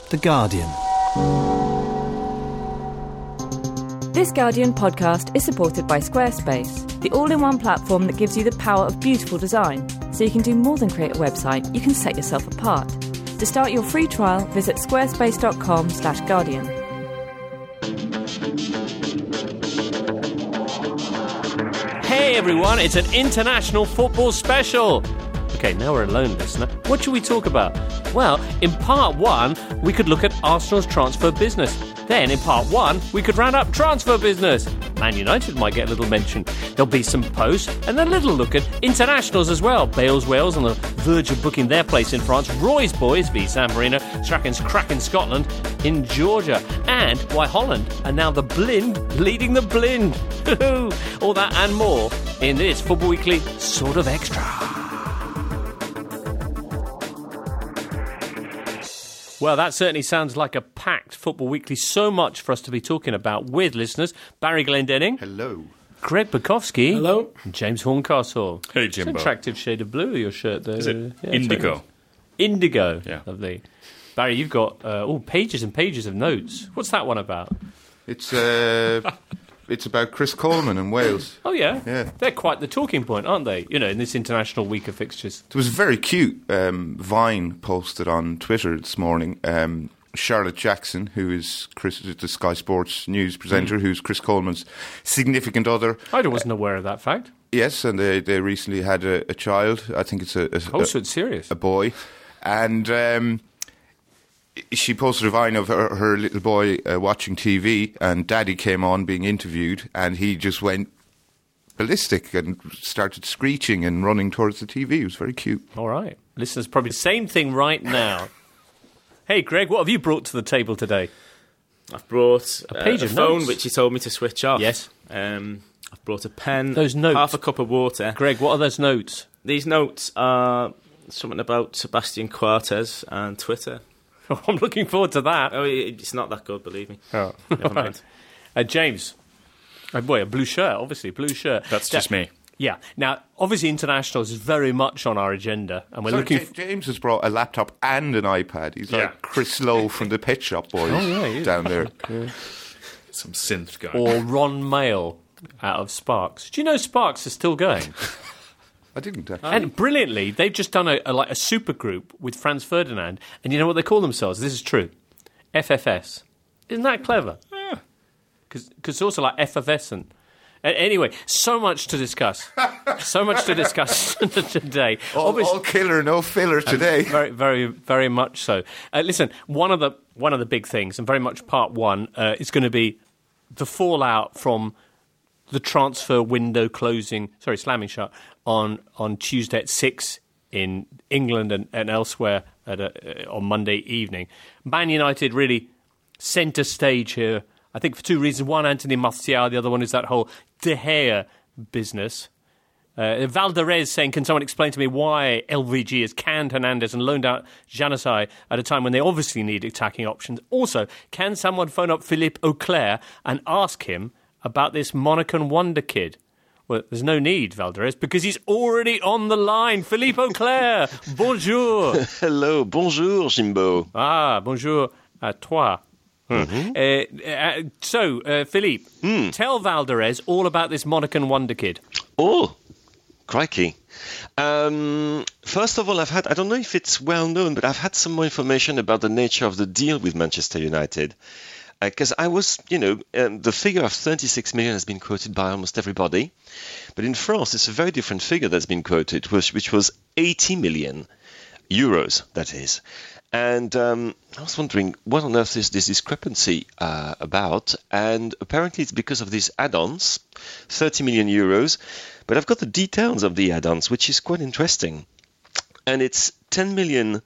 The Guardian. This Guardian podcast is supported by Squarespace, the all-in-one platform that gives you the power of beautiful design. So you can do more than create a website, you can set yourself apart. To start your free trial, visit squarespace.com/Guardian. Hey everyone, it's an international football special. Okay, now we're alone, listener. What should we talk about? Well, in part one, we could look at Arsenal's transfer business. Then, in part one, we could round up transfer business. Man United might get a little mention. There'll be some posts and a little look at internationals as well. Bale's Wales on the verge of booking their place in France. Roy's boys v San Marino. Strachan's crack in Scotland. In Georgia. And why Holland are now the blind leading the blind. All that and more in this Football Weekly Sort of Extra. Well, that certainly sounds like a packed Football Weekly. So much for us to be talking about with listeners. Barry Glendenning. Hello. Greg Bukowski. Hello. And James Horncastle. Hey, Jimbo. It's an attractive shade of blue, your shirt there. Is it? Indigo. Indigo. Yeah. Lovely. Barry, you've got pages and pages of notes. What's that one about? It's about Chris Coleman and Wales. Oh, yeah? Yeah. They're quite the talking point, aren't they? You know, in this international week of fixtures. There was a very cute Vine posted on Twitter this morning. Charlotte Jackson, who is the Sky Sports News presenter, who's Chris Coleman's significant other. I wasn't aware of that fact. Yes, and they recently had a child. I think it's so it's serious. A boy. And she posted a Vine of her little boy watching TV, and Daddy came on being interviewed, and he just went ballistic and started screeching and running towards the TV. It was very cute. All right. Listeners, probably the same thing right now. Hey, Greg, what have you brought to the table today? I've brought a page of phone, notes, which he told me to switch off. Yes. I've brought a pen, those notes. Half a cup of water. Greg, what are those notes? These notes are something about Sebastian Coates and Twitter. I'm looking forward to that. Oh, it's not that good, believe me. Oh. Never mind. James. Oh boy, a blue shirt, obviously, blue shirt. That's just me. Yeah. Now, obviously, internationals is very much on our agenda, and we're looking. James has brought a laptop and an iPad. He's like Chris Lowe from the Pet Shop Boys down there. Yeah. Some synth guy. Or Ron Mail out of Sparks. Do you know Sparks is still going? I didn't. And brilliantly, they've just done a super group with Franz Ferdinand, and you know what they call themselves? This is true. FFS. Isn't that clever? Because it's also like effervescent. Anyway, so much to discuss. So much to discuss today. All killer, no filler today. Very, very, very much so. Listen, one of the big things, and very much part one, is going to be the fallout from the transfer window slamming shut on Tuesday at 6 in England and elsewhere on Monday evening. Man United really centre stage here, I think for two reasons. One, Anthony Martial. The other one is that whole De Gea business. Valderez saying, can someone explain to me why LVG has canned Hernandez and loaned out Januzaj at a time when they obviously need attacking options? Also, can someone phone up Philippe Auclair and ask him about this Monacan wonder kid? Well, there's no need, Valderez, because he's already on the line. Philippe Auclair, bonjour. Hello, bonjour, Jimbo. Bonjour à toi. Mm-hmm. So, Philippe, tell Valderez all about this Monacan wonder kid. Oh, crikey. First of all, I don't know if it's well known, but I've had some more information about the nature of the deal with Manchester United. Because the figure of 36 million has been quoted by almost everybody. But in France, it's a very different figure that's been quoted, which was 80 million euros, that is. And I was wondering, what on earth is this discrepancy about? And apparently it's because of these add-ons, 30 million euros. But I've got the details of the add-ons, which is quite interesting. And it's 10 million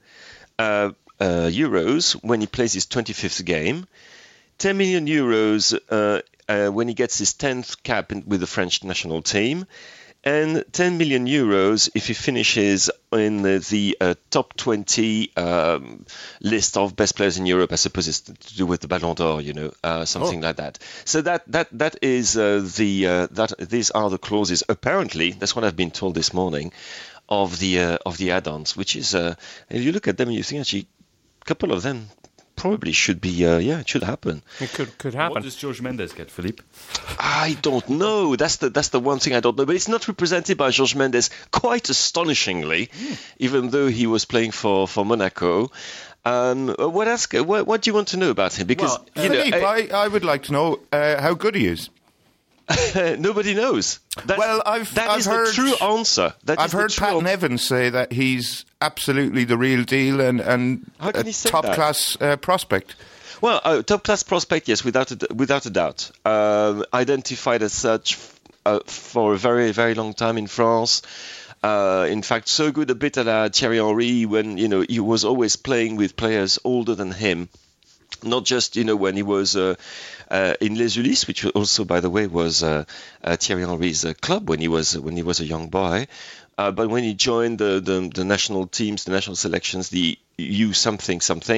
euros when he plays his 25th game, 10 million euros when he gets his 10th cap with the French national team, and 10 million euros if he finishes in the top 20 list of best players in Europe. I suppose it's to do with the Ballon d'Or, something like that. So that is these are the clauses. Apparently, that's what I've been told this morning of the add-ons, which is if you look at them, you think actually a couple of them probably should be. It should happen. It could happen. What does Jorge Mendes get, Philippe? I don't know. That's the one thing I don't know. But it's not represented by Jorge Mendes, quite astonishingly, even though he was playing for Monaco. What else? What do you want to know about him? Because Philippe, I would like to know how good he is. Nobody knows. That is heard, the true answer. I've heard Pat Nevin say that he's absolutely the real deal and How can he say top-class prospect. Well, top-class prospect, yes, without a doubt. Identified as such for a very, very long time in France. In fact, so good a bit at Thierry Henry when he was always playing with players older than him. Not just when he was in Les Ulysses, which also, by the way, was Thierry Henry's club when he was a young boy, but when he joined the national teams, the national selections, the U something,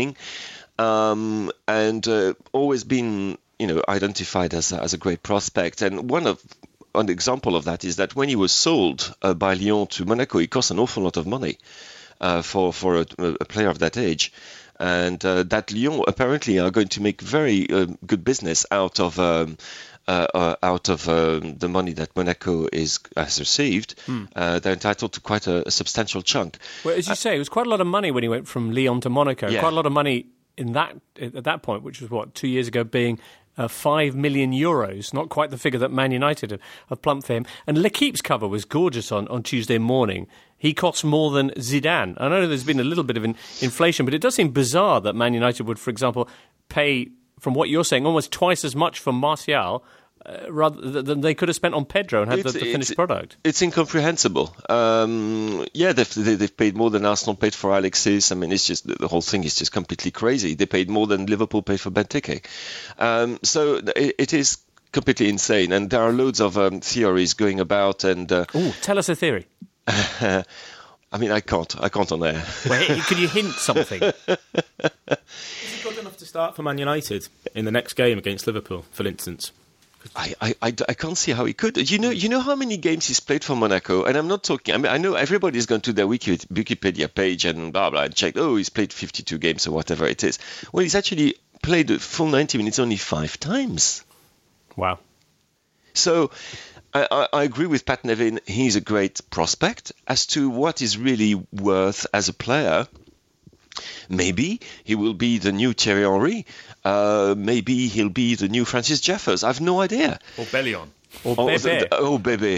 and always been identified as a great prospect. And an example of that is that when he was sold by Lyon to Monaco, it cost an awful lot of money for a player of that age. And that Lyon apparently are going to make very good business out of the money that Monaco has received. They're entitled to quite a substantial chunk. Well, as you say, it was quite a lot of money when he went from Lyon to Monaco. Yeah. Quite a lot of money at that point, which was 2 years ago, being 5 million euros, not quite the figure that Man United have plumped for him. And L'Equipe's cover was gorgeous on Tuesday morning. He costs more than Zidane. I know there's been a little bit of inflation, but it does seem bizarre that Man United would, for example, pay, from what you're saying, almost twice as much for Martial rather than they could have spent on Pedro and had the finished product. It's incomprehensible. They've paid more than Arsenal paid for Alexis. I mean, it's just the whole thing is just completely crazy. They paid more than Liverpool paid for Benteke. So it is completely insane, and there are loads of theories going about. And tell us a theory. I mean, I can't on air. Well, could you hint something? Is he good enough to start for Man United in the next game against Liverpool, for instance? I can't see how he could. You know how many games he's played for Monaco, and I'm not talking. I mean, I know everybody's gone to their Wikipedia page and blah blah and checked. Oh, he's played 52 games or whatever it is. Well, he's actually played a full 90 minutes only 5 times. Wow. So I agree with Pat Nevin. He's a great prospect. As to what is really worth as a player, maybe he will be the new Thierry Henry. Maybe he'll be the new Francis Jeffers. I've no idea. Or Bellion. Or Bebe. Bebe.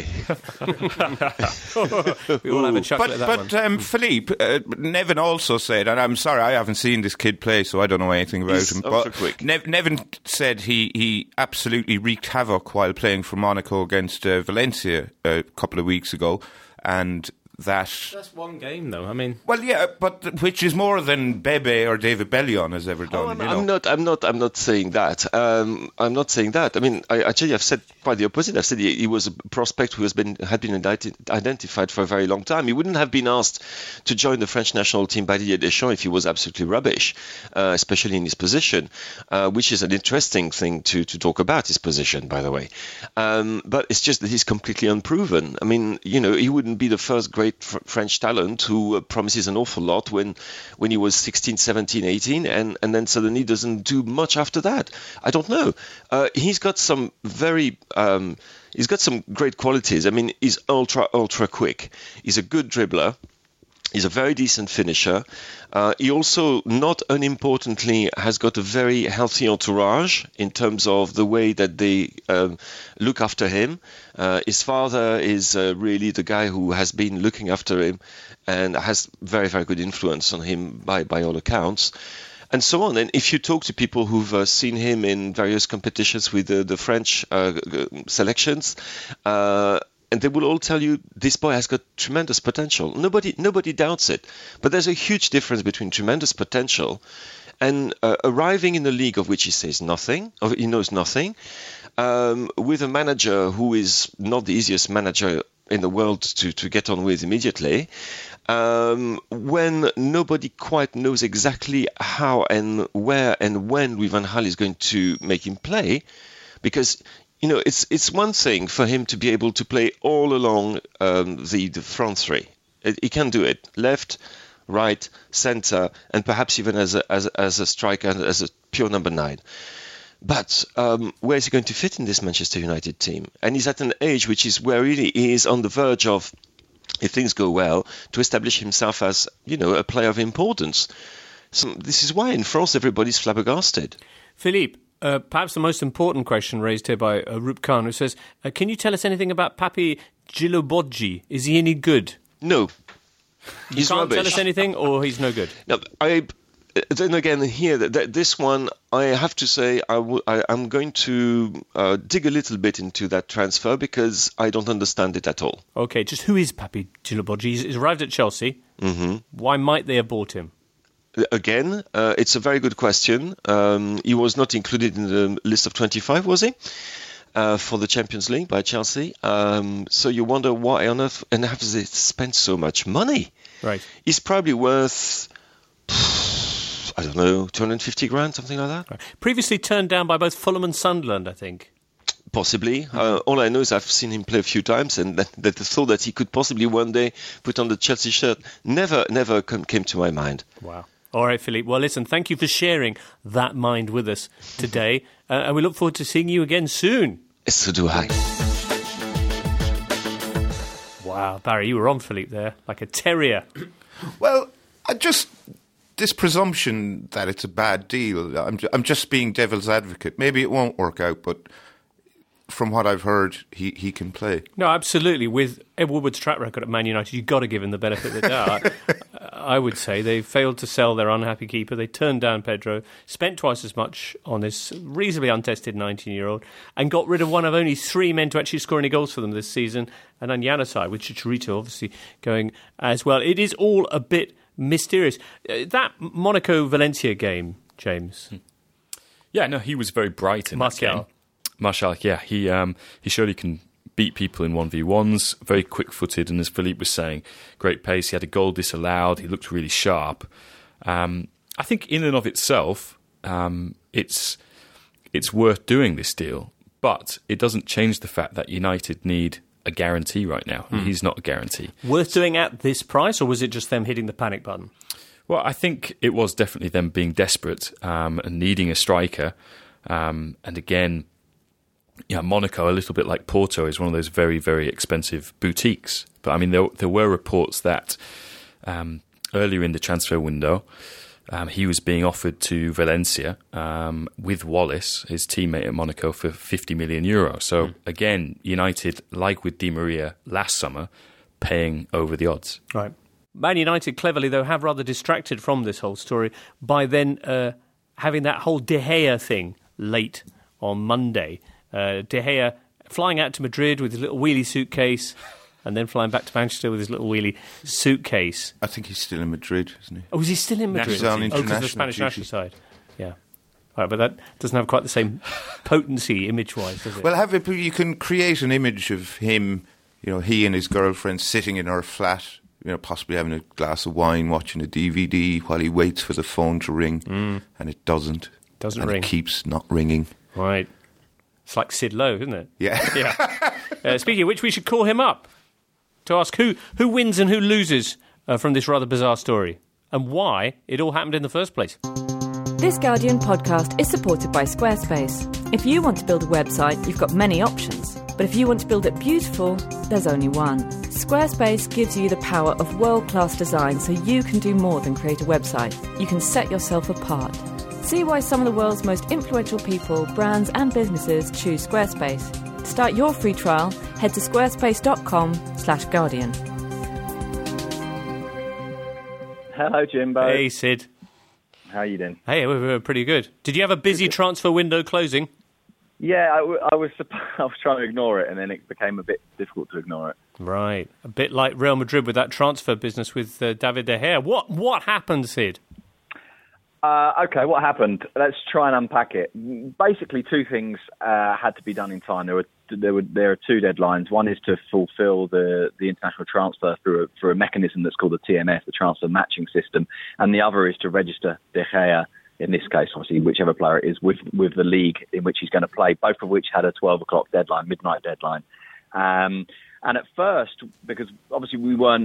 We all have a chuckle at that one. But Philippe, Nevin also said, and I'm sorry, I haven't seen this kid play, so I don't know anything about him. But quick. Nevin said he absolutely wreaked havoc while playing for Monaco against Valencia a couple of weeks ago, and that's one game, though. I mean, well, yeah, but which is more than Bebe or David Bellion has ever done. I'm not saying that. I'm not saying that. I mean, I've said quite the opposite. I've said he was a prospect who had been identified for a very long time. He wouldn't have been asked to join the French national team by Didier Deschamps if he was absolutely rubbish, especially in his position, which is an interesting thing to talk about, his position, by the way. But it's just that he's completely unproven. I mean, he wouldn't be the first great French talent who promises an awful lot when he was 16, 17, 18 and then suddenly doesn't do much after that. I don't know. He's got some great qualities. I mean, he's ultra quick. He's a good dribbler. He's a very decent finisher. He also, not unimportantly, has got a very healthy entourage in terms of the way that they look after him. His father is really the guy who has been looking after him and has very, very good influence on him by all accounts. And so on. And if you talk to people who've seen him in various competitions with the French selections, and they will all tell you this boy has got tremendous potential. Nobody doubts it. But there's a huge difference between tremendous potential and arriving in a league of which he says nothing, or he knows nothing, with a manager who is not the easiest manager in the world to get on with immediately, when nobody quite knows exactly how and where and when Louis van Gaal is going to make him play, because it's one thing for him to be able to play all along the front three. He can do it. Left, right, centre, and perhaps even as a striker, as a pure number 9. But where is he going to fit in this Manchester United team? And he's at an age which is where really he is on the verge of, if things go well, to establish himself as, a player of importance. So this is why in France everybody's flabbergasted. Philippe, perhaps the most important question raised here by Rup Khan, who says, can you tell us anything about Papi Djilobodji? Is he any good? No. You can't tell us anything, or he's no good? No, then again, here, this one, I have to say, I'm going to dig a little bit into that transfer because I don't understand it at all. Okay, just who is Papi Djilobodji? He's arrived at Chelsea. Mm-hmm. Why might they have bought him? Again, it's a very good question. He was not included in the list of 25, was he? For the Champions League by Chelsea. So you wonder why on earth and have they spent so much money? Right. He's probably worth, I don't know, 250 grand, something like that. Right. Previously turned down by both Fulham and Sunderland, I think. Possibly. All I know is I've seen him play a few times, and that the thought that he could possibly one day put on the Chelsea shirt never came to my mind. Wow. All right, Philippe. Well, listen, thank you for sharing that mind with us today, and we look forward to seeing you again soon. So do I. Wow, Barry, you were on Philippe there, like a terrier. Well, this presumption that it's a bad deal, I'm just being devil's advocate. Maybe it won't work out, but from what I've heard, he can play. No, absolutely. With Ed Woodward's track record at Man United, you've got to give him the benefit of the doubt. I would say they failed to sell their unhappy keeper. They turned down Pedro, spent twice as much on this reasonably untested 19-year-old, and got rid of one of only 3 men to actually score any goals for them this season, and on Januzaj, with Chicharito obviously going as well. It is all a bit mysterious. That Monaco-Valencia game, James. Yeah, no, he was very bright in that game. Martial, yeah, he showed he can beat people in 1v1s, very quick-footed, and as Philippe was saying, great pace. He had a goal disallowed. He looked really sharp. I think in and of itself, it's worth doing this deal, but it doesn't change the fact that United need a guarantee right now. He's not a guarantee. Worth doing at this price, or was it just them hitting the panic button? Well, I think it was definitely them being desperate and needing a striker. And again, yeah, Monaco, a little bit like Porto, is one of those very, very expensive boutiques. But I mean, there were reports that earlier in the transfer window, he was being offered to Valencia with Wallace, his teammate at Monaco, for €50 million. So again, United, like with Di Maria last summer, paying over the odds. Right. Man United, cleverly though, have rather distracted from this whole story by then having that whole De Gea thing late on Monday. De Gea flying out to Madrid with his little wheelie suitcase and then flying back to Manchester with his little wheelie suitcase. I think he's still in Madrid, isn't he? Oh, is he still in Madrid? He's on international because of the Spanish duty. national side. Yeah. Right, but that doesn't have quite the same potency image-wise, does it? Well, you can create an image of him, he and his girlfriend sitting in her flat, possibly having a glass of wine, watching a DVD while he waits for the phone to ring, and it doesn't. Doesn't and ring. It keeps not ringing. Right. It's like Sid Lowe, isn't it? Yeah. Yeah. Speaking of which, we should call him up to ask who wins and who loses from this rather bizarre story and why it all happened in the first place. This Guardian podcast is supported by Squarespace. If you want to build a website, you've got many options. But if you want to build it beautiful, there's only one. Squarespace gives you the power of world-class design so you can do more than create a website. You can set yourself apart. See why some of the world's most influential people, brands and businesses choose Squarespace. To start your free trial, head to squarespace.com/Guardian. Hello, Jimbo. Hey, Sid. How you doing? Hey, we're pretty good. Did you have a busy transfer window closing? Yeah, I was trying to ignore it, and then it became a bit difficult to ignore it. Right. A bit like Real Madrid with that transfer business with David De Gea. What happened, Sid? Okay, what happened? Let's try and unpack it. Basically, 2 things had to be done in time. There are 2 deadlines. One is to fulfil the international transfer through a mechanism that's called the TMS, the transfer matching system, and the other is to register De Gea, in this case, obviously, whichever player it is, with the league in which he's going to play, both of which had a 12 o'clock deadline, midnight deadline. And at first, because obviously we weren't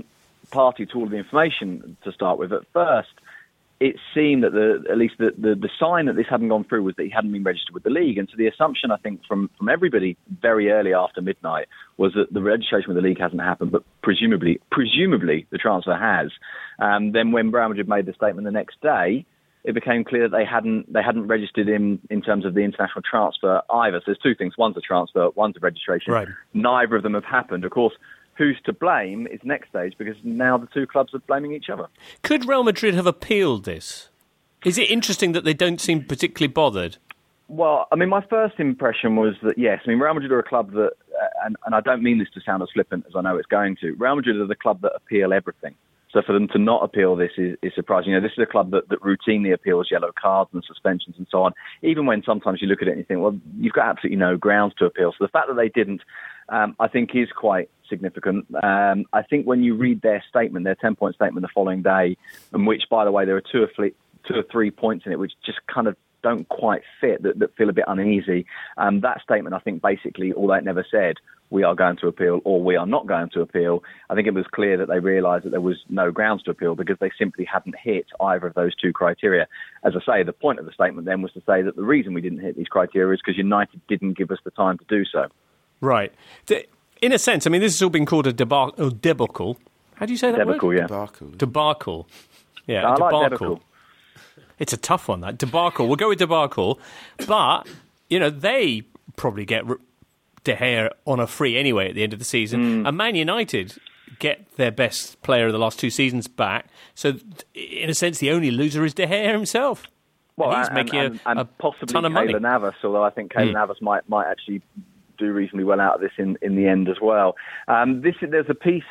party to all of the information to start with. At first, it seemed that at least the sign that this hadn't gone through was that he hadn't been registered with the league. And so the assumption, I think, from everybody very early after midnight was that the registration with the league hasn't happened, but presumably the transfer has. Then when Real Madrid made the statement the next day, it became clear that they hadn't registered him in terms of the international transfer either. So there's two things. One's a transfer, one's a registration. Right. Neither of them have happened. Of course, who's to blame is next stage, because now the two clubs are blaming each other. Could Real Madrid have appealed this? Is it interesting that they don't seem particularly bothered? Well, I mean, my first impression was that, yes, I mean, Real Madrid are a club that, and I don't mean this to sound as flippant as I know it's going to, Real Madrid are the club that appeal everything. So for them to not appeal this is surprising. You know, this is a club that routinely appeals yellow cards and suspensions and so on, even when sometimes you look at it and you think, well, you've got absolutely no grounds to appeal. So the fact that they didn't, I think, is quite significant. I think when you read their statement, their 10-point statement the following day, in which, by the way, there are two or three points in it which just kind of don't quite fit, that feel a bit uneasy. That statement, I think, basically, although it never said, we are going to appeal or we are not going to appeal, I think it was clear that they realised that there was no grounds to appeal because they simply hadn't hit either of those two criteria. As I say, the point of the statement then was to say that the reason we didn't hit these criteria is because United didn't give us the time to do so. Right. In a sense, I mean, this has all been called a debacle. How do you say that debacle, word? Yeah. Debacle. Yeah, I debacle. like debacle. It's a tough one, that. Debacle. We'll go with debacle. But, you know, they probably get De Gea on a free anyway at the end of the season. And Man United get their best player of the last two seasons back. So, in a sense, the only loser is De Gea himself. Well, and he's making a possibly ton of money. Keylor Navas, although I think Keylor Navas might actually do reasonably well out of this in the end as well. There's a piece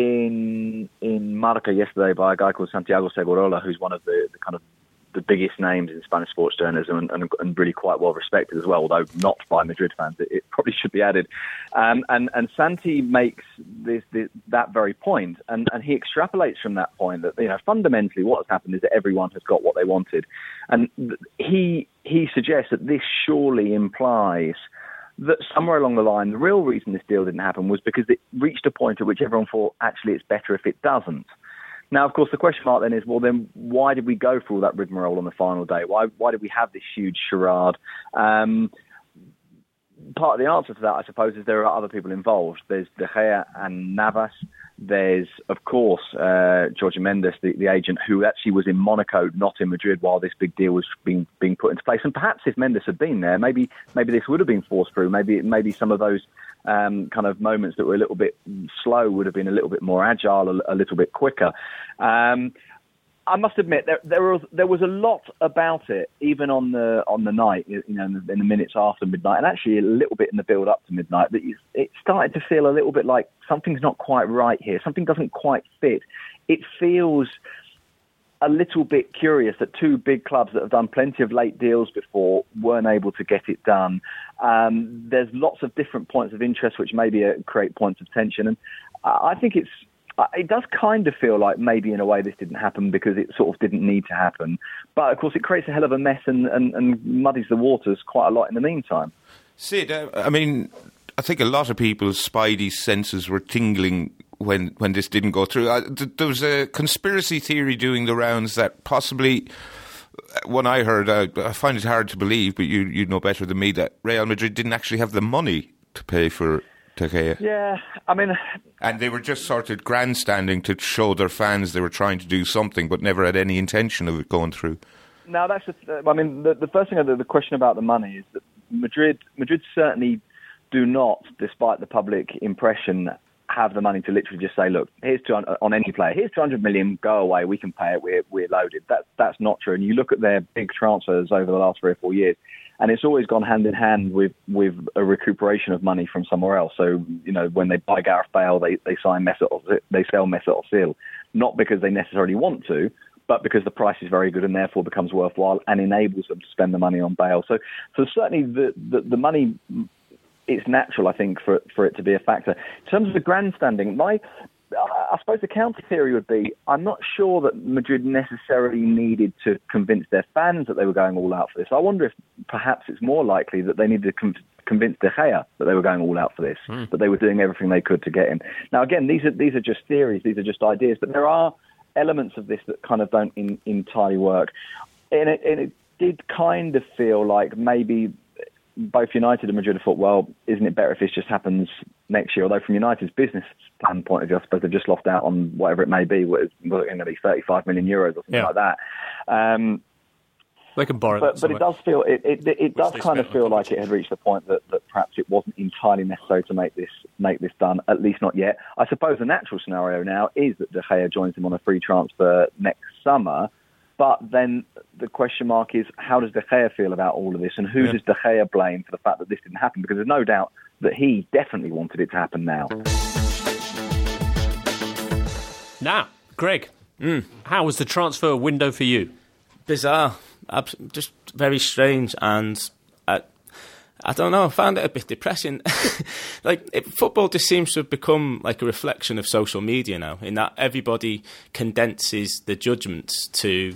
in Marca yesterday by a guy called Santiago Segurola, who's one of the kind of the biggest names in Spanish sports journalism and really quite well respected as well, although not by Madrid fans. It probably should be added. And Santi makes that very point, and he extrapolates from that point that, you know, fundamentally what has happened is that everyone has got what they wanted. And he suggests that this surely implies that somewhere along the line, the real reason this deal didn't happen was because it reached a point at which everyone thought, actually, it's better if it doesn't. Now, of course, the question mark then is, well, then why did we go through all that rigmarole on the final day? Why did we have this huge charade? Part of the answer to that, I suppose, is there are other people involved. There's De Gea and Navas. There's, of course, Jorge Mendes, the agent, who actually was in Monaco, not in Madrid, while this big deal was being put into place. And perhaps if Mendes had been there, maybe this would have been forced through. Maybe some of those kind of moments that were a little bit slow would have been a little bit more agile, a little bit quicker. I must admit there was a lot about it, even on the night, you know, in the minutes after midnight, and actually a little bit in the build up to midnight, that it started to feel a little bit like something's not quite right here. Something doesn't quite fit. It feels a little bit curious that two big clubs that have done plenty of late deals before weren't able to get it done. There's lots of different points of interest which maybe create points of tension, and I think it does kind of feel like maybe in a way this didn't happen because it sort of didn't need to happen. But of course it creates a hell of a mess and muddies the waters quite a lot in the meantime. Sid, I mean, I think a lot of people's spidey senses were tingling when this didn't go through. There was a conspiracy theory doing the rounds that possibly, when I heard, I find it hard to believe, but you know better than me, that Real Madrid didn't actually have the money to pay for De Gea. Yeah, I mean... And they were just sort of grandstanding to show their fans they were trying to do something, but never had any intention of it going through. No, that's I mean, the first thing, the question about the money is that Madrid certainly do not, despite the public impression, have the money to literally just say, look, here's 200, on any player, here's 200 million, go away, we can pay it, we're loaded. That's not true. And you look at their big transfers over the last 3 or 4 years, and it's always gone hand in hand with a recuperation of money from somewhere else. So, you know, when they buy Gareth Bale, they sell Mesut Ozil, not because they necessarily want to, but because the price is very good and therefore becomes worthwhile and enables them to spend the money on Bale. So certainly the money, it's natural, I think, for it to be a factor. In terms of the grandstanding, I suppose the counter theory would be, I'm not sure that Madrid necessarily needed to convince their fans that they were going all out for this. I wonder if perhaps it's more likely that they needed to convinced De Gea that they were going all out for this, that they were doing everything they could to get him. Now, again, these are just theories, these are just ideas, but there are elements of this that kind of don't entirely work. And it did kind of feel like maybe both United and Madrid thought, well, isn't it better if this just happens next year? Although from United's business plan point of view, I suppose they've just lost out on whatever it may be, what it's going to be 35 million euros or something like that. They can borrow but it does feel it does kind of feel like it had reached the point that perhaps it wasn't entirely necessary to make this done, at least not yet. I suppose the natural scenario now is that De Gea joins him on a free transfer next summer. But then the question mark is, how does De Gea feel about all of this, and who does De Gea blame for the fact that this didn't happen? Because there's no doubt that he definitely wanted it to happen now. Now, Greg, how was the transfer window for you? Bizarre. Just very strange, and I don't know, I found it a bit depressing. Football just seems to have become like a reflection of social media now, in that everybody condenses the judgments to,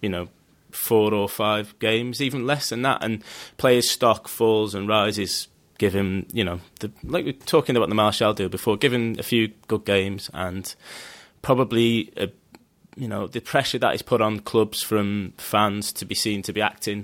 4 or 5 games, even less than that, and players' stock falls and rises, give him, like we were talking about the Martial deal before, give him a few good games, and probably the pressure that is put on clubs from fans to be seen to be acting.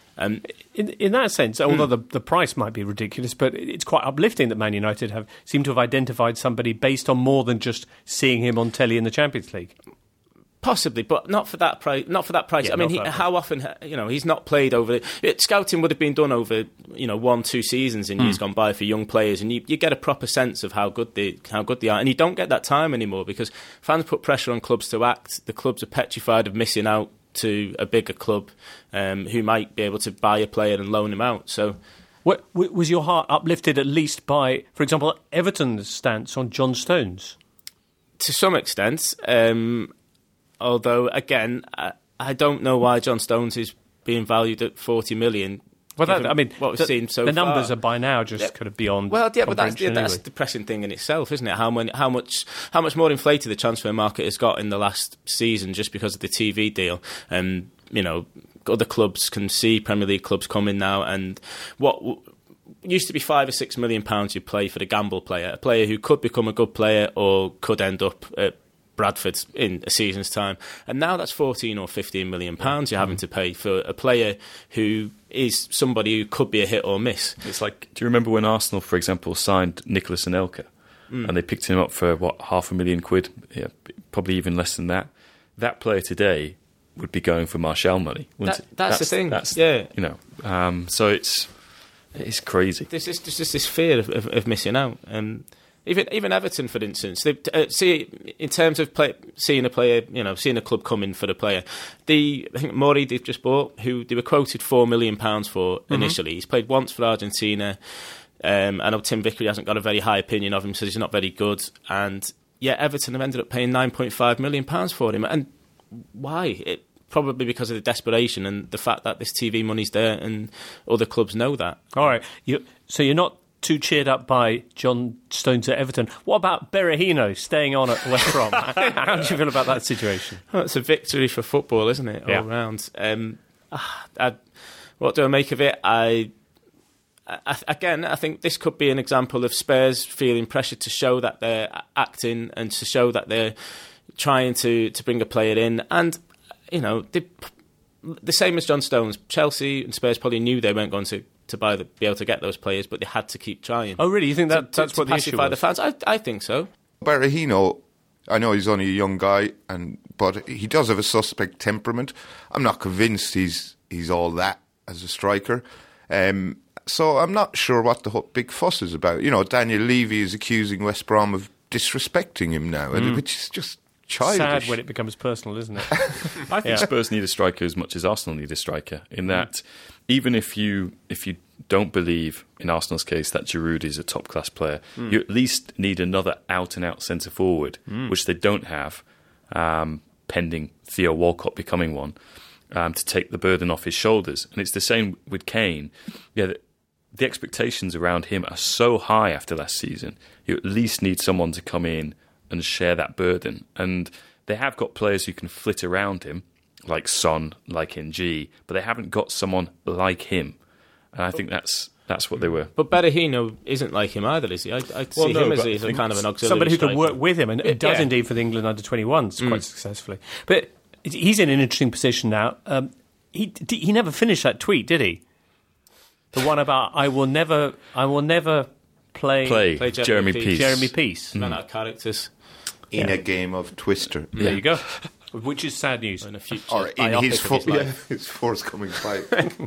In that sense, although the price might be ridiculous, but it's quite uplifting that Man United seem to have identified somebody based on more than just seeing him on telly in the Champions League. Possibly, but not for that price. Not for that price. Yeah, I mean, how often? He's not played over. Scouting would have been done over 1-2 seasons in years gone by for young players, and you get a proper sense of how good they are. And you don't get that time anymore because fans put pressure on clubs to act. The clubs are petrified of missing out to a bigger club who might be able to buy a player and loan him out. So, was your heart uplifted at least by, for example, Everton's stance on John Stones? To some extent. Although, again, I don't know why John Stones is being valued at 40 million. Well, what we've seen so far. The numbers numbers are by now just kind of beyond. Well, yeah, but that's a depressing thing in itself, isn't it? How much more inflated the transfer market has got in the last season just because of the TV deal. Other clubs can see Premier League clubs coming now, and what used to be £5 or £6 million you play for the gamble player, a player who could become a good player or could end up at Bradford in a season's time, and now that's 14 or 15 million pounds you're having to pay for a player who is somebody who could be a hit or miss. It's like, do you remember when Arsenal, for example, signed Nicolas Anelka and they picked him up for £500,000? Yeah, probably even less than that. That player today would be going for Martial money. That's the thing. So it's crazy. There's just this fear of missing out. Even Everton, for instance, in terms of seeing a player, seeing a club come in for the player. I think Mori they've just bought, who they were quoted £4 million for initially. He's played once for Argentina. I know Tim Vickery hasn't got a very high opinion of him, says he's not very good. And yeah, Everton have ended up paying £9.5 million for him. And why? Probably because of the desperation and the fact that this TV money's there, and other clubs know that. All right, so you're not too cheered up by John Stones at Everton. What about Berahino staying on at West Brom? How do you feel about that situation? Well, it's a victory for football, isn't it, all round? What do I make of it? I think this could be an example of Spurs feeling pressure to show that they're acting and to show that they're trying to bring a player in. And, the same as John Stones, Chelsea and Spurs probably knew they weren't going to be able to get those players, but they had to keep trying. Oh, really? You think that's what the issue was? The fans? I think so. Berahino, I know he's only a young guy, but he does have a suspect temperament. I'm not convinced he's all that as a striker. So I'm not sure what the big fuss is about. Daniel Levy is accusing West Brom of disrespecting him now, which is just childish. Sad when it becomes personal, isn't it? I think Spurs need a striker as much as Arsenal need a striker, in that even if you don't believe, in Arsenal's case, that Giroud is a top-class player, you at least need another out-and-out centre-forward, which they don't have, pending Theo Walcott becoming one, to take the burden off his shoulders. And it's the same with Kane. Yeah, the expectations around him are so high after last season. You at least need someone to come in and share that burden. And they have got players who can flit around him, like Son, like NG, but they haven't got someone like him. And I think that's That's what they were. But Berahino isn't like him either, is he? I'd see him as a kind of an auxiliary somebody who can striker. work with him, and does indeed for the England under-21s quite successfully. But he's in an interesting position now. He never finished that tweet, did he? The one about I will never play Jeremy Peace. Jeremy Peace. Ran out of characters. In a game of Twister. There you go. Which is sad news. In a future Or in biopic of his life. his forthcoming fight.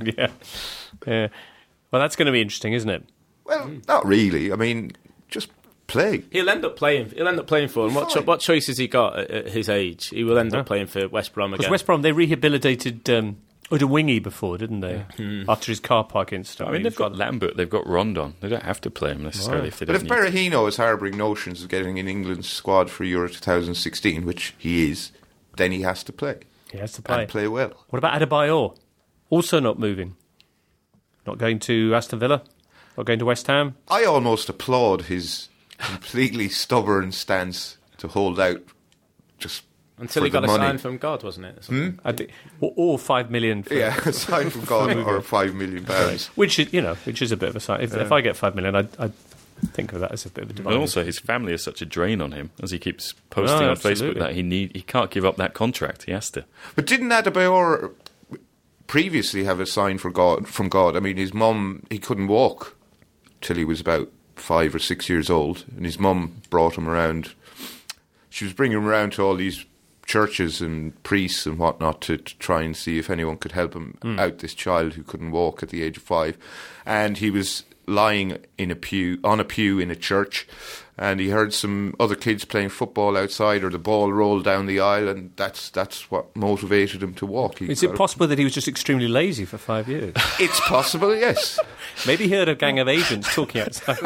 Yeah. Well, that's going to be interesting, isn't it? Well, not really. I mean, just play. He'll end up playing for him. What choice has he got at his age? He will end up playing for West Brom again. Because West Brom, they rehabilitated Udawingi before, didn't they? After his car park incident. I mean, they've got Lambert, they've got Rondon. They don't have to play him necessarily if they But don't if need to. Berahino is harbouring notions of getting in England's squad for Euro 2016, which he is, then he has to play. He has to play. And play well. What about Adebayor? Also not moving. Not going to Aston Villa? Not going to West Ham? I almost applaud his completely stubborn stance to hold out just Until for he got the a money. sign from God, wasn't it? I think, or 5 million. For, Yeah, a sign from God or £5 million. which is a bit of a sign. If I get 5 million, I'd think of that as a bit of a demand. And also, his family is such a drain on him, as he keeps posting Oh, on Facebook absolutely. that he can't give up that contract. He has to. But didn't Adebayor previously have a sign from God? I mean, his mum, he couldn't walk till he was about 5 or 6 years old, and his mum brought him around. She was bringing him around to all these churches and priests and whatnot to try and see if anyone could help him out, this child who couldn't walk at the age of 5. And he was lying on a pew in a church, and he heard some other kids playing football outside, or the ball rolled down the aisle, and that's what motivated him to walk. Is it possible that he was just extremely lazy for 5 years? It's possible, yes. Maybe he heard a gang of agents talking outside.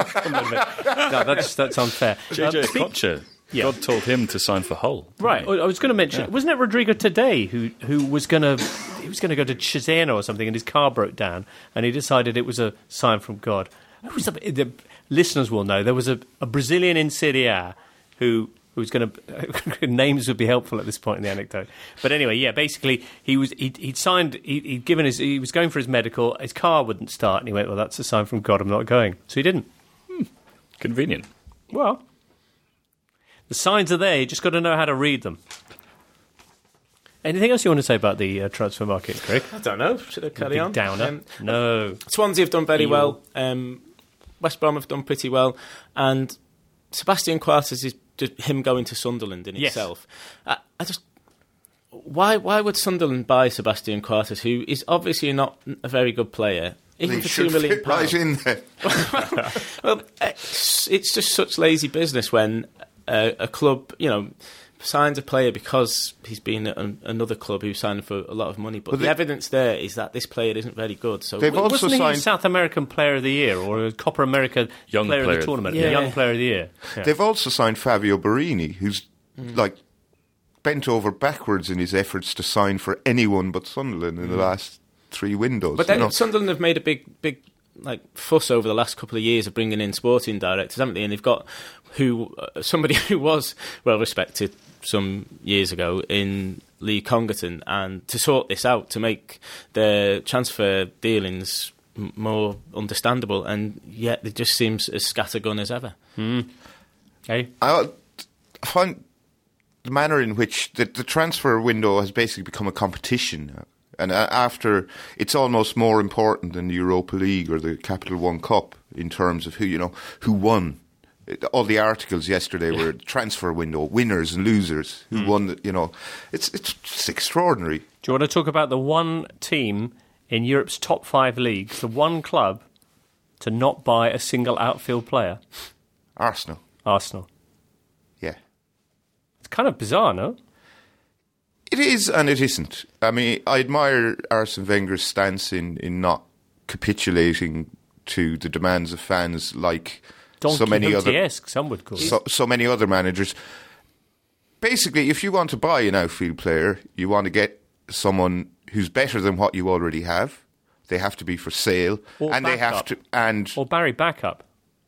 No, that's unfair. JJ Kocher, God told him to sign for Hull. Right. I was going to mention, wasn't it Rodrigo Today who was going to go to Cesena or something, and his car broke down, and he decided it was a sign from God. The listeners will know there was a Brazilian in Serie A who was going to names would be helpful at this point in the anecdote. But anyway, yeah, basically he was going for his medical, his car wouldn't start, and he went, well, that's a sign from God, I'm not going. So he didn't. Convenient. Well, the signs are there, you just got to know how to read them. Anything else you want to say about the transfer market, Craig? I don't know. Should I carry on? Downer? No. Swansea have done very well. West Brom have done pretty well. And Sebastian Coates is just him going to Sunderland in itself. I just... Why would Sunderland buy Sebastian Coates, who is obviously not a very good player, even for £2 million? Right in there. Well, it's just such lazy business when a club, signs a player because he's been at another club who signed him for a lot of money. But the evidence there is that this player isn't very good. So they've also wasn't he signed South American Player of the Year or a Copa America player of the tournament? Yeah. Young Player of the Year. Yeah. They've also signed Fabio Barini, who's bent over backwards in his efforts to sign for anyone but Sunderland in the last 3 windows. But then Sunderland have made a big fuss over the last couple of years of bringing in sporting directors, haven't they? And they've got somebody who was well respected some years ago in Lee Congerton, and to sort this out, to make their transfer dealings more understandable, and yet it just seems as scattergun as ever. Hey? I find the manner in which the transfer window has basically become a competition now. And after, it's almost more important than the Europa League or the Capital One Cup in terms of who won. All the articles yesterday were transfer window, winners and losers, who won. It's just extraordinary. Do you want to talk about the one team in Europe's top 5 leagues, the one club to not buy a single outfield player? Arsenal. Yeah. It's kind of bizarre, no? It is and it isn't. I mean, I admire Arsene Wenger's stance in not capitulating to the demands of fans like so many other some would call it. so many other managers. Basically, if you want to buy an outfield player, you want to get someone who's better than what you already have. They have to be for sale, Or and backup. they have to. And Or Barry backup.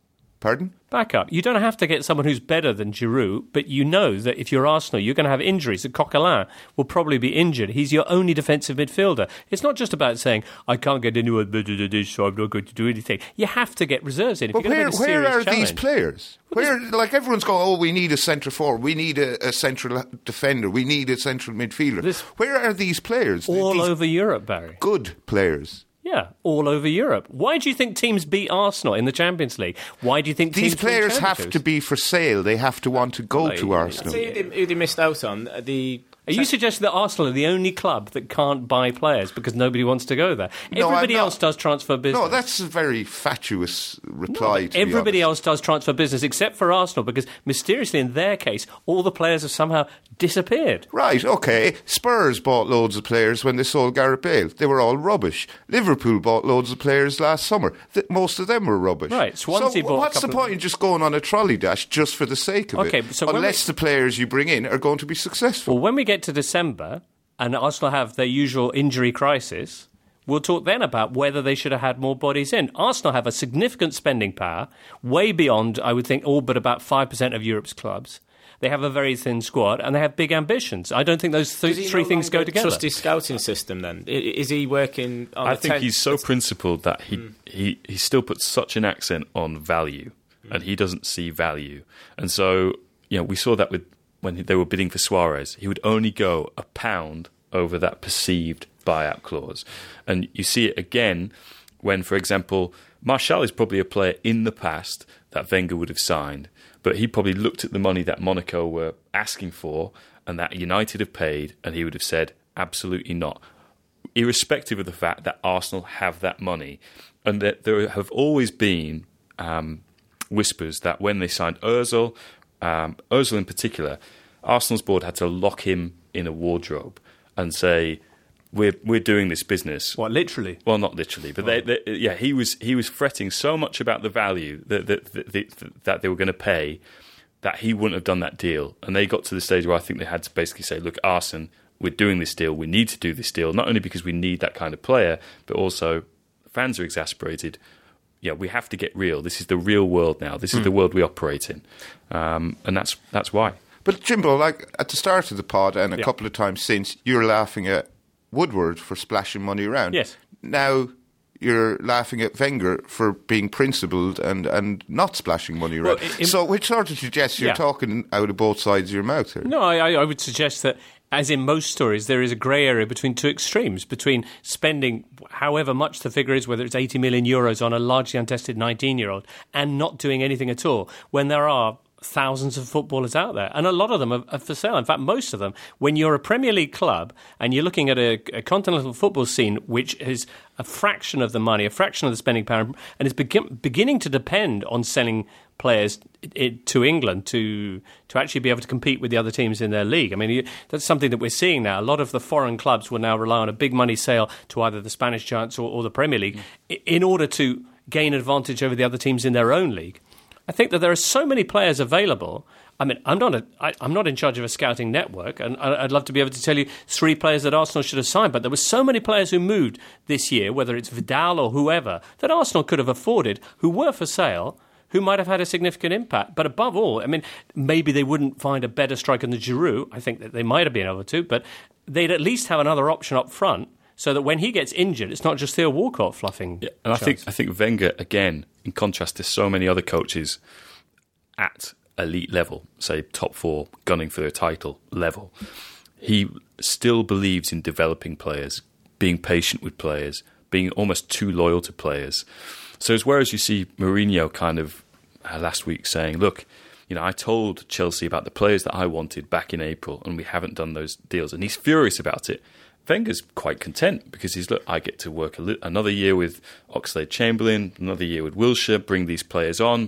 Pardon? Backup. You don't have to get someone who's better than Giroud, but you know that if you're Arsenal, you're going to have injuries. That Coquelin will probably be injured. He's your only defensive midfielder. It's not just about saying, I can't get anyone better than this, so I'm not going to do anything. You have to get reserves in. If But you're going to make a where serious are challenge. these players? Like everyone's going, oh, we need a centre forward, we need a central defender, we need a central midfielder. Where are these players? All These over Europe, Barry. good players. Yeah, all over Europe. Why do you think teams beat Arsenal in the Champions League? Why do you think These teams win players have championships? to be for sale. They have to want to go to Arsenal. See who they missed out on. Are you suggesting that Arsenal are the only club that can't buy players because nobody wants to go there? No, Everybody I'm not. else does transfer business. No, that's a very fatuous reply. To Everybody be honest. else does transfer business except for Arsenal because mysteriously in their case, all the players have somehow disappeared. Right, okay. Spurs bought loads of players when they sold Gareth Bale. They were all rubbish. Liverpool bought loads of players last summer. Most of them were rubbish. Right, Swansea so bought a what's the couple of- point in just going on a trolley dash just for the sake of Okay, it? so when unless the players you bring in are going to be successful. Well, when we get to December and Arsenal have their usual injury crisis, we'll talk then about whether they should have had more bodies in. Arsenal have a significant spending power, way beyond, I would think, all but about 5% of Europe's clubs. They have a very thin squad and they have big ambitions. I don't think those three things go together. Trust his scouting system then? Is he working on I think he's so principled that he still puts such an accent on value, and he doesn't see value. And so, we saw that with when they were bidding for Suarez. He would only go £1 over that perceived buyout clause. And you see it again when, for example, Martial is probably a player in the past that Wenger would have signed, but he probably looked at the money that Monaco were asking for and that United have paid, and he would have said, absolutely not, irrespective of the fact that Arsenal have that money. And that there have always been whispers that when they signed Ozil in particular, Arsenal's board had to lock him in a wardrobe and say, we're doing this business. What, literally? Well, not literally, but he was fretting so much about the value that they were going to pay that he wouldn't have done that deal. And they got to the stage where I think they had to basically say, look, Arsene, we're doing this deal. We need to do this deal, not only because we need that kind of player, but also fans are exasperated. Yeah, we have to get real. This is the real world now. This is the world we operate in, and that's why. But Jimbo, like at the start of the pod and a couple of times since, you were laughing at Woodward for splashing money around. Yes. Now you're laughing at Wenger for being principled and not splashing money around. So which sort of suggests you're talking out of both sides of your mouth here? No, I would suggest that, as in most stories, there is a grey area between two extremes, between spending however much the figure is, whether it's 80 million euros on a largely untested 19-year-old, and not doing anything at all, when there are thousands of footballers out there, and a lot of them are for sale. In fact, most of them, when you're a Premier League club and you're looking at a continental football scene which is a fraction of the money, a fraction of the spending power, and is beginning to depend on selling players to England to actually be able to compete with the other teams in their league. I mean, that's something that we're seeing now. A lot of the foreign clubs will now rely on a big money sale to either the Spanish giants or the Premier League in order to gain advantage over the other teams in their own league. I think that there are so many players available. I mean, I'm not in charge of a scouting network, and I'd love to be able to tell you 3 players that Arsenal should have signed, but there were so many players who moved this year, whether it's Vidal or whoever, that Arsenal could have afforded, who were for sale, who might have had a significant impact. But above all, I mean, maybe they wouldn't find a better striker than Giroud. I think that they might have been able to, but they'd at least have another option up front, so that when he gets injured, it's not just Theo Walcott fluffing. Yeah, and I think Wenger, again, in contrast to so many other coaches at elite level, say top 4, gunning for their title level, he still believes in developing players, being patient with players, being almost too loyal to players. So whereas you see Mourinho kind of last week saying, look, I told Chelsea about the players that I wanted back in April, and we haven't done those deals, and he's furious about it. Wenger's quite content because I get to work another year with Oxlade-Chamberlain, another year with Wilshere, bring these players on,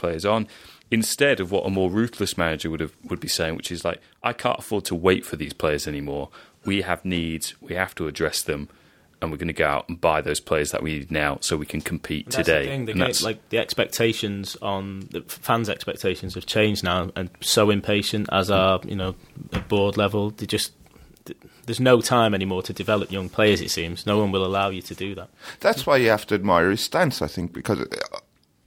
instead of what a more ruthless manager would be saying, which is like, I can't afford to wait for these players anymore. We have needs, we have to address them, and we're going to go out and buy those players that we need now so we can compete today. The expectations on the fans' expectations have changed now, and so impatient as our at board level. There's no time anymore to develop young players, it seems. No one will allow you to do that. That's why you have to admire his stance, I think, because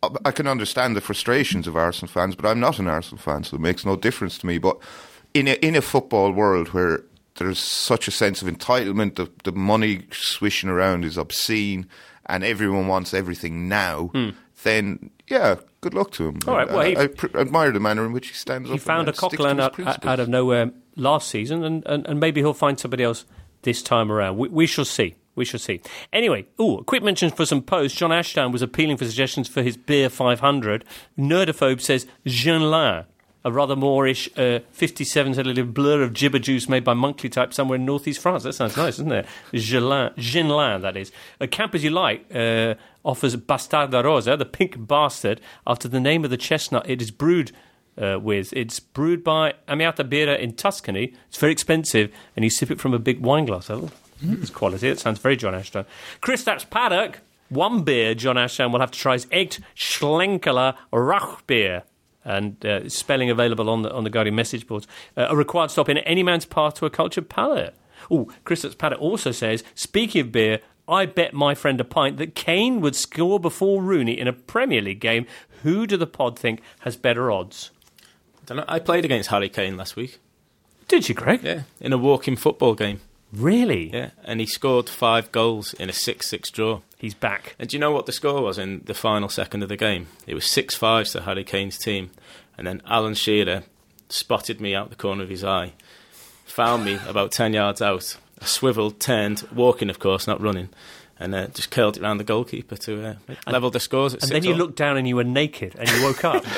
I can understand the frustrations of Arsenal fans, but I'm not an Arsenal fan, so it makes no difference to me. But in a football world where there's such a sense of entitlement, the money swishing around is obscene, and everyone wants everything now, then, yeah, good luck to him. All right, well, I admire the manner in which he stands up. He found a sticks to Coquelin his out principles. of nowhere last season, and maybe he'll find somebody else this time around. We shall see. We shall see. Anyway, a quick mention for some posts. John Ashdown was appealing for suggestions for his Beer 500. Nerdophobe says Jeanlin, a rather Moorish 57-centiliter blur of gibber juice made by Monkley type somewhere in northeast France. That sounds nice, doesn't it? Jeanlin, that is. Camp as you like offers Bastarda Rosa, the pink bastard, after the name of the chestnut it is brewed with. It's brewed by Amiata Birra in Tuscany. It's very expensive, and you sip it from a big wine glass. It's quality. It sounds very John Ashdown. Kristaps Paddock, one beer John Ashdown will have to try is Echt Schlenkerla Rauchbier. And spelling available on the Guardian message boards. A required stop in any man's path to a cultured palate. Kristaps Paddock also says, speaking of beer, I bet my friend a pint that Kane would score before Rooney in a Premier League game. Who do the pod think has better odds? I don't know. I played against Harry Kane last week. Did you, Greg? Yeah, in a walking football game. Really? Yeah, and he scored 5 goals in a 6-6 draw. He's back. And do you know what the score was in the final second of the game? It was 6-5 to Harry Kane's team. And then Alan Shearer spotted me out the corner of his eye, found me about 10 yards out, swiveled, turned, walking, of course, not running, and just curled it around the goalkeeper to level the scores at 6-6. And then you looked down and you were naked and you woke up.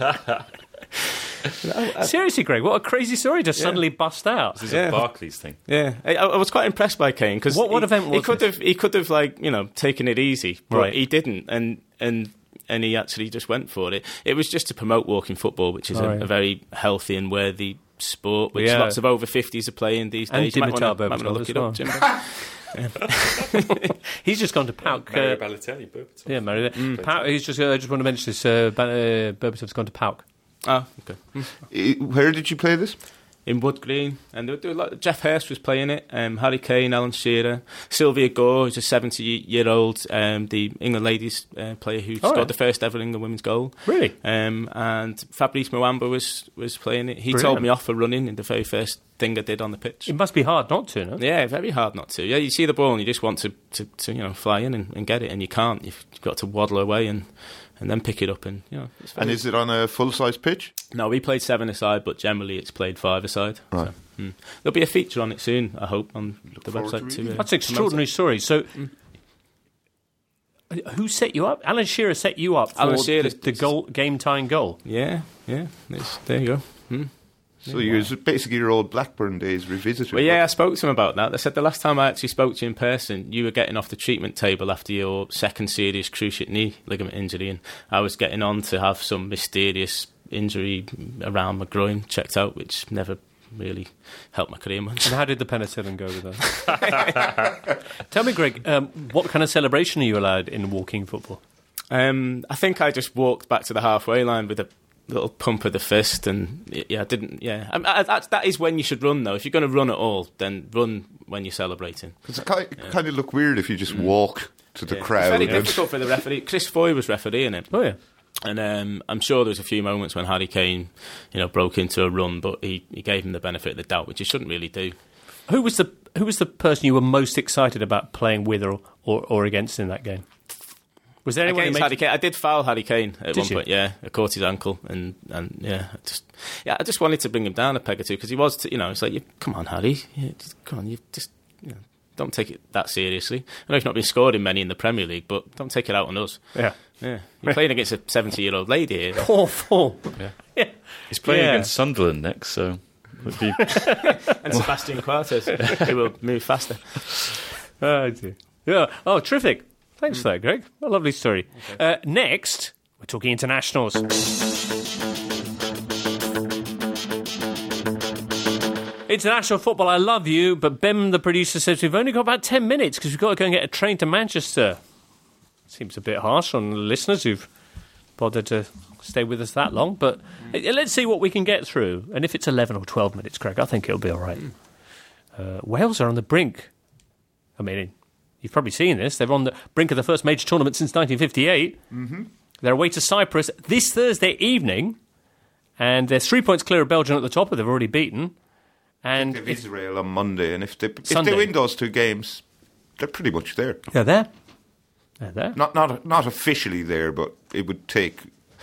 Seriously, Greg, what a crazy story just suddenly bust out. This is a Barclays thing. Yeah, I was quite impressed by Kane because what event was he could have like taken it easy, but right. He didn't, and he actually just went for it. It was just to promote walking football, which is a very healthy and worthy sport, which lots of over 50s are playing these days. You might want to look it up, Jimbo. He's just gone to PAOK. Mario Balotelli, Berbatov. Yeah, Mario. He's just. I just want to mention this. Berbatov's gone to PAOK. Oh, okay. Where did you play this? In Wood Green, and there were a lot, Jeff Hurst was playing it. Harry Kane, Alan Shearer, Sylvia Gore, who's a 70-year-old, the England ladies player who scored the first ever England women's goal. Really? And Fabrice Muamba was playing it. He Brilliant. told me off for running in the very first thing I did on the pitch. It must be hard not to, no? Yeah, very hard not to. Yeah, you see the ball and you just want to fly in and get it, and you can't. You've got to waddle away and then pick it up. And it's And is it on a full-size pitch? No, we played 7-a-side, but generally it's played 5-a-side. Right. So, there'll be a feature on it soon, I hope, on the website too. That's an extraordinary story. So, who set you up? Alan Shearer set you up for the game-tying goal? Yeah. There you go. So you're basically your old Blackburn days revisited. Well, yeah, I spoke to him about that. They said the last time I actually spoke to you in person, you were getting off the treatment table after your second serious cruciate knee ligament injury, and I was getting on to have some mysterious injury around my groin checked out, which never really helped my career much. And how did the penicillin go with that? Tell me, Greg, what kind of celebration are you allowed in walking football? I think I just walked back to the halfway line with a little pump of the fist, and that is when you should run, though. If you're going to run at all, then run when you're celebrating. Because it kind of look weird if you just walk to the crowd. It's very difficult for the referee. Chris Foy was refereeing it. Oh, yeah. And I'm sure there was a few moments when Harry Kane, broke into a run, but he gave him the benefit of the doubt, which he shouldn't really do. Who was the person you were most excited about playing with or against in that game? Was there anyone against Harry Kane? I did foul Harry Kane at one point. Yeah, I caught his ankle, and I just wanted to bring him down a peg or two because he was, it's like, come on, Harry, come on, don't take it that seriously. I know he's not been scoring many in the Premier League, but don't take it out on us. Yeah. You're playing against a 70-year-old lady here. Awful. Yeah. He's playing against Sunderland next, so would be and Sebastian Coates, who will move faster. Oh dear. Yeah. Oh, terrific. Thanks for that, Greg. A lovely story. Okay. Next, we're talking internationals. International football, I love you, but Ben, the producer, says we've only got about 10 minutes because we've got to go and get a train to Manchester. Seems a bit harsh on the listeners who've bothered to stay with us that long, but let's see what we can get through. And if it's 11 or 12 minutes, Greg, I think it'll be all right. Wales are on the brink. I mean, you've probably seen this. They're on the brink of the first major tournament since 1958. Mm-hmm. They're away to Cyprus this Thursday evening, and they're 3 points clear of Belgium at the top, but they've already beaten. And They've Israel on Monday, and if they Sunday. win those 2 games, they're pretty much there. They're there. They're there. Not officially there, but it would take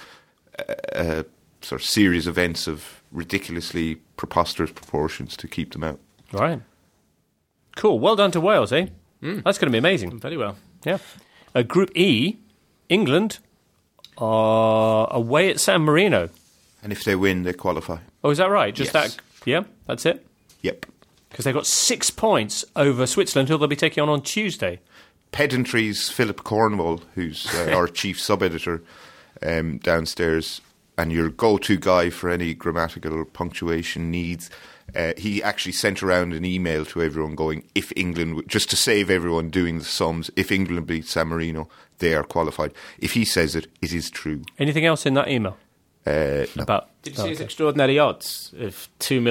a sort of series of events of ridiculously preposterous proportions to keep them out. Right. Cool. Well done to Wales, eh? That's going to be amazing. Very well. Yeah. Group E, England are away at San Marino. And if they win, they qualify. Oh, is that right? Just Yes. that? Yeah, that's it? Yep. Because they've got 6 points over Switzerland, who they'll be taking on Tuesday. Pedantry's Philip Cornwall, who's our chief sub-editor downstairs, and your go-to guy for any grammatical or punctuation needs. He actually sent around an email to everyone going, if England, just to save everyone doing the sums, if England beat San Marino, they are qualified. If he says it, it is true. Anything else in that email? No. About Did you see his extraordinary odds of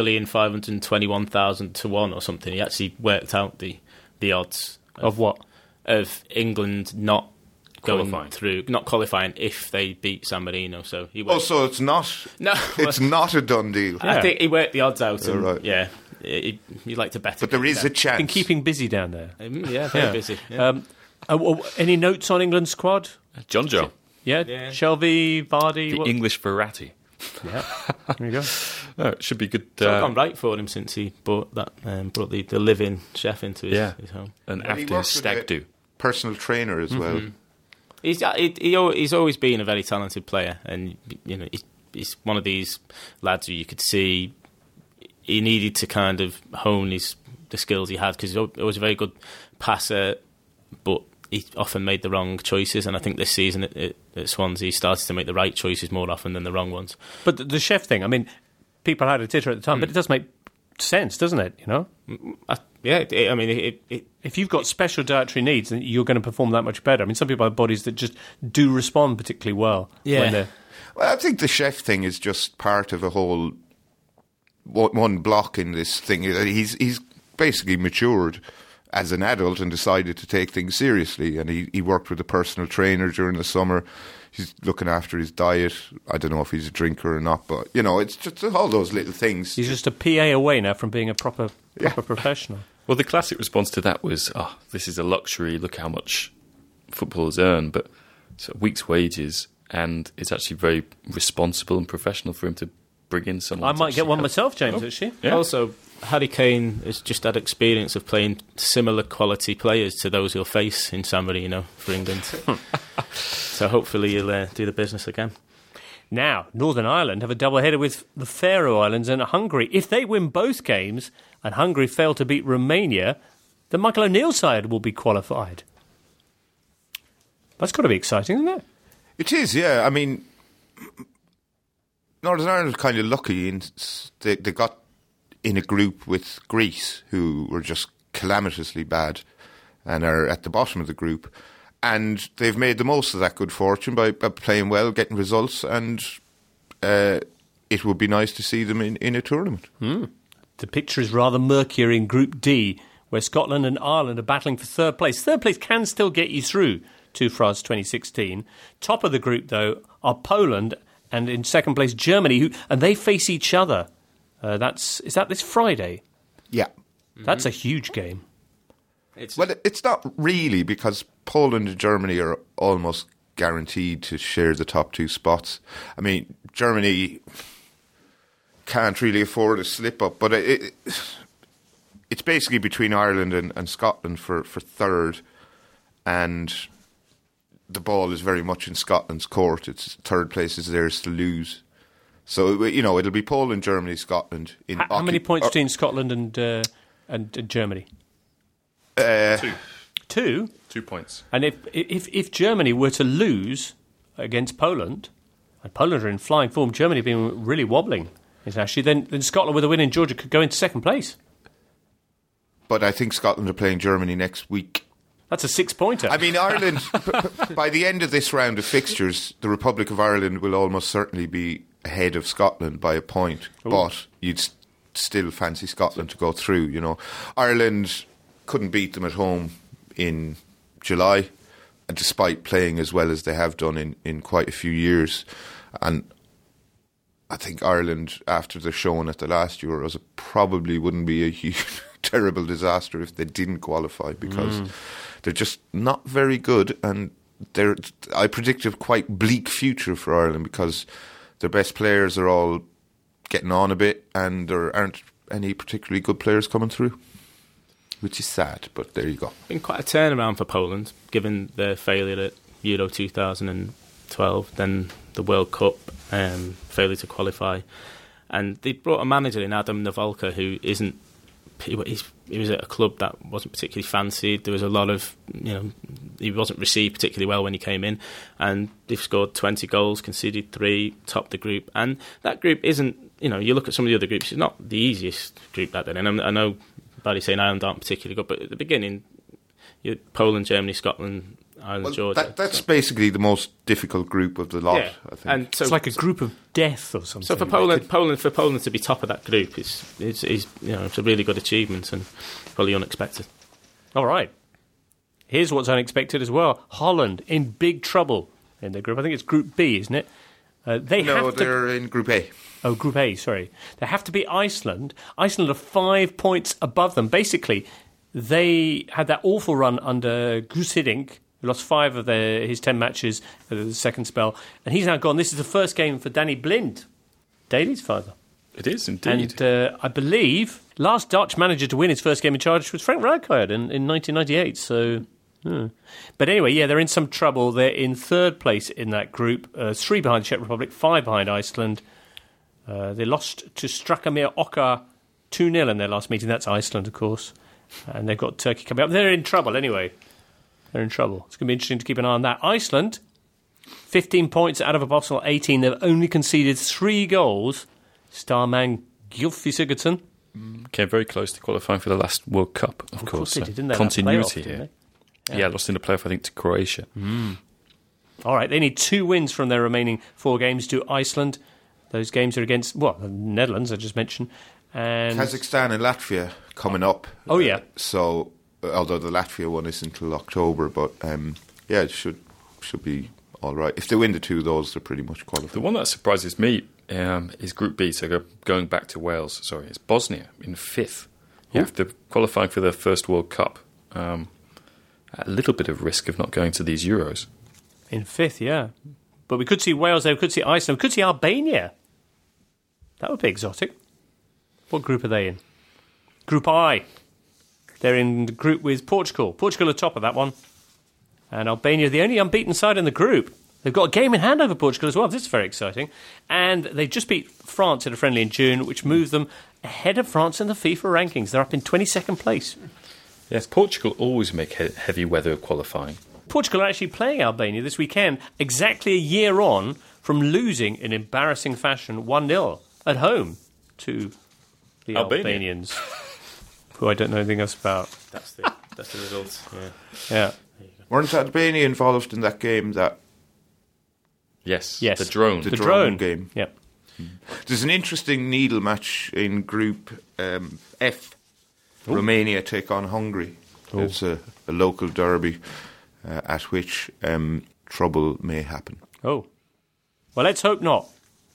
2,521,000 to 1 or something? He actually worked out the odds of what? of England not going Qualifying. through, not qualifying if they beat San Marino. So he worked, So it's not. no, It's not a done deal. I think he worked the odds out. And, right. Yeah, you like to bet. But there is a chance. Been keeping busy down there. Yeah, very busy. Yeah. Any notes on England's squad? John Joe, Yeah? Yeah. Shelby, Vardy. the what- English Verratti. Yeah. There you go. Oh, it should be good. It's all gone right for him since he brought the live-in chef into his home. And Well, he after worked his with stag do. personal trainer as well. He's always been a very talented player, and he's one of these lads who you could see he needed to kind of hone the skills he had, because he was a very good passer, but he often made the wrong choices. And I think this season at Swansea, he started to make the right choices more often than the wrong ones. But the chef thing, I mean, people had a titter at the time, but it does make sense, doesn't it? You know? If you've got special dietary needs, then you're going to perform that much better. I mean, some people have bodies that just do respond particularly well. Yeah. When they're... Well, I think the chef thing is just part of a whole one block in this thing. He's basically matured as an adult and decided to take things seriously. And he worked with a personal trainer during the summer. He's looking after his diet. I don't know if he's a drinker or not, but, it's just all those little things. He's just a PA away now from being a proper professional. Well, the classic response to that was, this is a luxury, look how much footballers earn, but it's a week's wages, and it's actually very responsible and professional for him to bring in someone. I to might get actually one help. myself, James, actually. Yeah. Also, Harry Kane has just had experience of playing similar quality players to those he'll face in San Marino for England. So hopefully he'll do the business again. Now, Northern Ireland have a double-header with the Faroe Islands and Hungary. If they win both games and Hungary fail to beat Romania, the Michael O'Neill side will be qualified. That's got to be exciting, isn't it? It is, yeah. I mean, Northern Ireland are kind of lucky. They got in a group with Greece, who were just calamitously bad and are at the bottom of the group. And they've made the most of that good fortune by playing well, getting results, and it would be nice to see them in a tournament. The picture is rather murkier in Group D, where Scotland and Ireland are battling for third place. Third place can still get you through to France 2016. Top of the group, though, are Poland, and in second place, Germany, and they face each other. Is that this Friday? Yeah. That's a huge game. Well, it's not really, because Poland and Germany are almost guaranteed to share the top 2 spots. I mean, Germany can't really afford a slip-up, but it's basically between Ireland and Scotland for third, and the ball is very much in Scotland's court. It's third place is theirs to lose. So, it'll be Poland, Germany, Scotland. How many points between Scotland and Germany? 2. 2? 2 points. And if Germany were to lose against Poland, and Poland are in flying form, Germany being really wobbling internationally, then Scotland with a win in Georgia could go into second place. But I think Scotland are playing Germany next week. That's a 6-pointer. I mean, Ireland, by the end of this round of fixtures, the Republic of Ireland will almost certainly be ahead of Scotland by a point. Ooh. But you'd still fancy Scotland to go through, Ireland couldn't beat them at home in July, despite playing as well as they have done in quite a few years. And I think Ireland, after the showing at the last Euros, it probably wouldn't be a huge, terrible disaster if they didn't qualify, because they're just not very good, and I predict a quite bleak future for Ireland because their best players are all getting on a bit, and there aren't any particularly good players coming through, which is sad, but there you go. Been quite a turnaround for Poland, given their failure at Euro 2012, then the World Cup, failure to qualify. And they brought a manager in, Adam Nawalka, who isn't... He was at a club that wasn't particularly fancied. There was a lot of, he wasn't received particularly well when he came in, and they've scored 20 goals, conceded 3, topped the group. And that group isn't, you look at some of the other groups, it's not the easiest group that they're in. And I know Barry's saying Ireland aren't particularly good, but at the beginning, Poland, Germany, Scotland, Ireland, Georgia. That's basically the most difficult group of the lot, I think. And so, it's like a group of death or something. So for Poland to be top of that group is it's a really good achievement and probably unexpected. All right. Here's what's unexpected as well. Holland in big trouble in their group. I think it's Group B, isn't it? They're in Group A. Oh, Group A, sorry. They have to beat Iceland. Iceland are 5 points above them. Basically, they had that awful run under Gus Hiddink, who lost 5 of his 10 matches at the second spell. And he's now gone. This is the first game for Danny Blind, Daly's father. It is, indeed. And I believe last Dutch manager to win his first game in charge was Frank Rijkaard in 1998. So, But anyway, they're in some trouble. They're in third place in that group, 3 behind the Czech Republic, 5 behind Iceland. They lost to Strakomir Oka 2-0 in their last meeting. That's Iceland, of course. And they've got Turkey coming up. They're in trouble anyway. They're in trouble. It's going to be interesting to keep an eye on that. Iceland, 15 points out of a possible 18. They've only conceded 3 goals. Starman Gylfi Sigurdsson came very close to qualifying for the last World Cup, of course. They did, didn't they? Continuity Playoff, here. They? Yeah, lost in the playoff, I think, to Croatia. All right, they need 2 wins from their remaining 4 games to Iceland. Those games are against, the Netherlands, I just mentioned. And Kazakhstan and Latvia coming up. Oh, yeah. So, although the Latvia one isn't until October, but it should be all right. If they win the 2 of those, they're pretty much qualified. The one that surprises me is Group B, so going back to Wales, it's Bosnia in 5th. After qualifying for their first World Cup. A little bit of risk of not going to these Euros. In 5th, yeah. But we could see Wales there, we could see Iceland, we could see Albania. That would be exotic. What group are they in? Group I. They're in the group with Portugal. Portugal are top of that one. And Albania, the only unbeaten side in the group. They've got a game in hand over Portugal as well. This is very exciting. And they just beat France in a friendly in June, which moved them ahead of France in the FIFA rankings. They're up in 22nd place. Yes, Portugal always make heavy weather qualifying. Portugal are actually playing Albania this weekend, exactly a year on from losing in embarrassing fashion 1-0 at home to the Albanians, who I don't know anything else about. That's the result. Yeah. Weren't Albania involved in that game that... Yes. The drone. The drone game. Yep. There's an interesting needle match in Group F. Ooh. Romania take on Hungary. Ooh. It's a local derby at which trouble may happen. Oh. Well, let's hope not.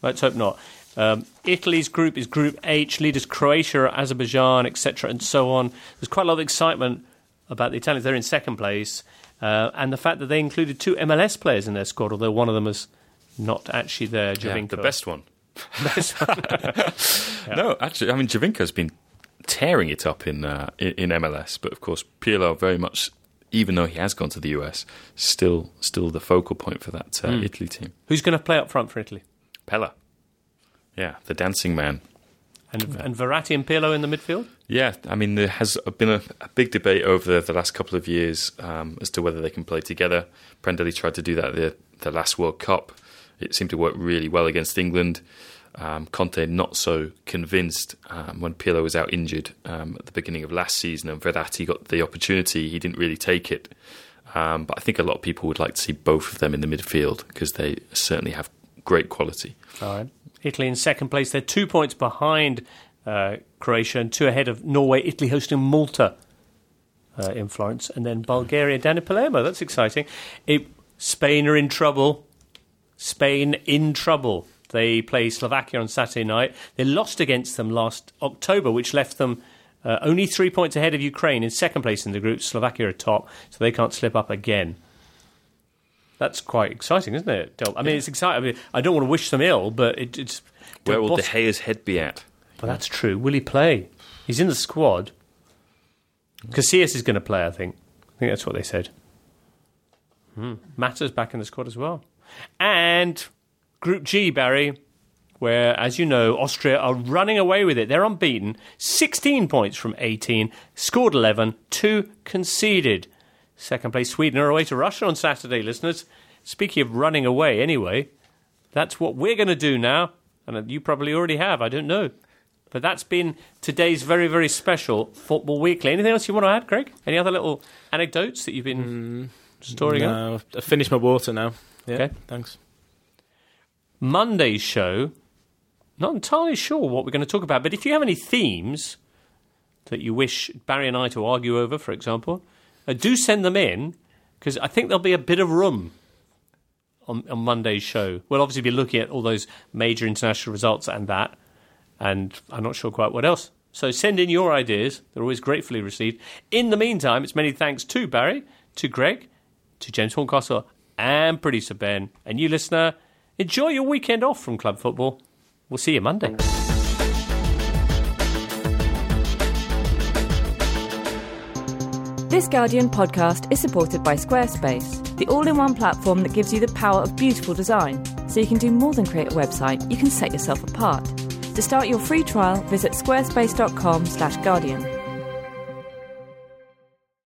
Italy's group is Group H. Leaders Croatia, Azerbaijan, etc. and so on. There's quite a lot of excitement about the Italians. They're in 2nd place. And the fact that they included 2 MLS players in their squad, although one of them is not actually there, Giovinco. The best one. No, actually, Giovinco's been tearing it up in MLS, but of course Pirlo very much, even though he has gone to the US, still the focal point for that Italy team. Who's going to play up front for Italy? Pella. Yeah, the dancing man. And Verratti and Pirlo in the midfield? Yeah, there has been a big debate over the last couple of years as to whether they can play together. Prandelli tried to do that at the last World Cup. It seemed to work really well against England. Conte not so convinced when Pirlo was out injured at the beginning of last season, and Verratti got the opportunity. He didn't really take it. But I think a lot of people would like to see both of them in the midfield because they certainly have great quality. All right. Italy in 2nd place. They're 2 points behind Croatia and 2 ahead of Norway. Italy hosting Malta in Florence, and then Bulgaria down in Palermo. That's exciting. Spain are in trouble. Spain in trouble. They play Slovakia on Saturday night. They lost against them last October, which left them only 3 points ahead of Ukraine in second place in the group. Slovakia are top, so they can't slip up again. That's quite exciting, isn't it, Del? I mean, it's exciting. I mean, I don't want to wish them ill, but it's... Where will De Gea's head be at? Well, that's true. Will he play? He's in the squad. Casillas is going to play, I think. I think that's what they said. Mata's back in the squad as well. And Group G, Barry, where, as you know, Austria are running away with it. They're unbeaten. 16 points from 18. Scored 11. 2 conceded. Second place, Sweden are away to Russia on Saturday, listeners. Speaking of running away anyway, that's what we're going to do now. And you probably already have, I don't know. But that's been today's very, very special Football Weekly. Anything else you want to add, Greg? Any other little anecdotes that you've been storing up? No, I've finished my water now. Yeah, okay, thanks. Monday's show, not entirely sure what we're going to talk about, but if you have any themes that you wish Barry and I to argue over, for example, do send them in, because I think there'll be a bit of room on Monday's show. We'll obviously be looking at all those major international results and that, and I'm not sure quite what else. So send in your ideas. They're always gratefully received. In the meantime, it's many thanks to Barry, to Greg, to James Horncastle, and producer Ben. And you, listener, enjoy your weekend off from Club Football. We'll see you Monday. This Guardian podcast is supported by Squarespace, the all-in-one platform that gives you the power of beautiful design, so you can do more than create a website, you can set yourself apart. To start your free trial, visit squarespace.com/Guardian.